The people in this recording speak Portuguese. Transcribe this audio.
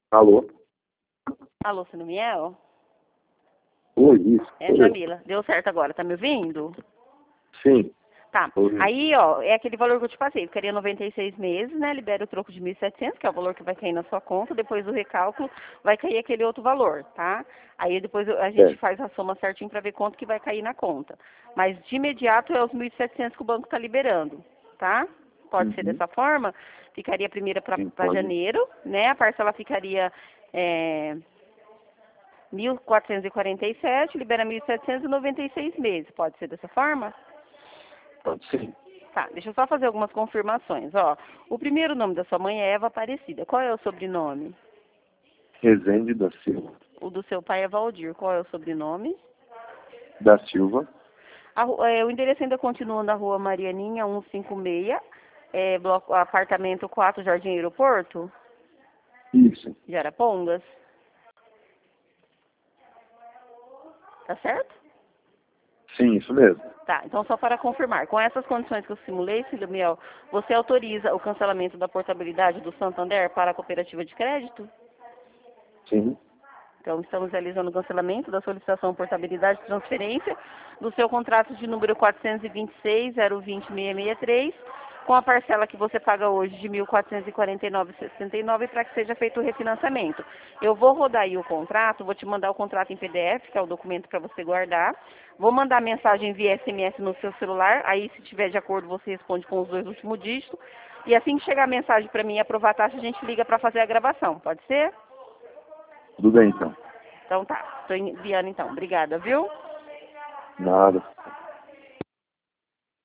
Alô? Alô, Sinumiel? Oi, isso. É, Sou eu. Jamila. Deu certo agora, tá me ouvindo? Sim. Tá. Oi. Aí, ó, é aquele valor que eu te passei. Ficaria 96 meses, né? Libera o troco de 1.700, que é o valor que vai cair na sua conta. Depois do recálculo, vai cair aquele outro valor, tá? Aí depois a gente É. faz a soma certinho pra ver quanto que vai cair na conta. Mas de imediato é os 1.700 que o banco tá liberando, tá? Pode ser Uhum. dessa forma. Ficaria a primeira pra Sim, pra pode. janeiro, né? A parcela ficaria... 1.447, libera 1.796 meses. Pode ser dessa forma? Pode sim. Tá, deixa eu só fazer algumas confirmações. Ó, o primeiro nome da sua mãe é Eva Aparecida. Qual é o sobrenome? Rezende da Silva. O do seu pai é Valdir. Qual é o sobrenome? Da Silva. O endereço ainda continua na rua Marianinha 156, apartamento 4, Jardim Aeroporto, Isso. de Arapongas. Tá certo? Sim, isso mesmo. Tá, então só para confirmar, com essas condições que eu simulei, Silumiel, você autoriza o cancelamento da portabilidade do Santander para a cooperativa de crédito? Sim. Então, estamos realizando o cancelamento da solicitação portabilidade de transferência do seu contrato de número 426.020.663, com a parcela que você paga hoje de 1.449,69 para que seja feito o refinanciamento. Eu vou rodar aí o contrato, vou te mandar o contrato em PDF, que é o documento para você guardar. Vou mandar mensagem via SMS no seu celular, aí se tiver de acordo você responde com os 2 últimos dígitos. E assim que chegar a mensagem para mim e aprovar a taxa, a gente liga para fazer a gravação, pode ser? Tudo bem, então. Então tá, estou enviando então. Obrigada, viu? Nada.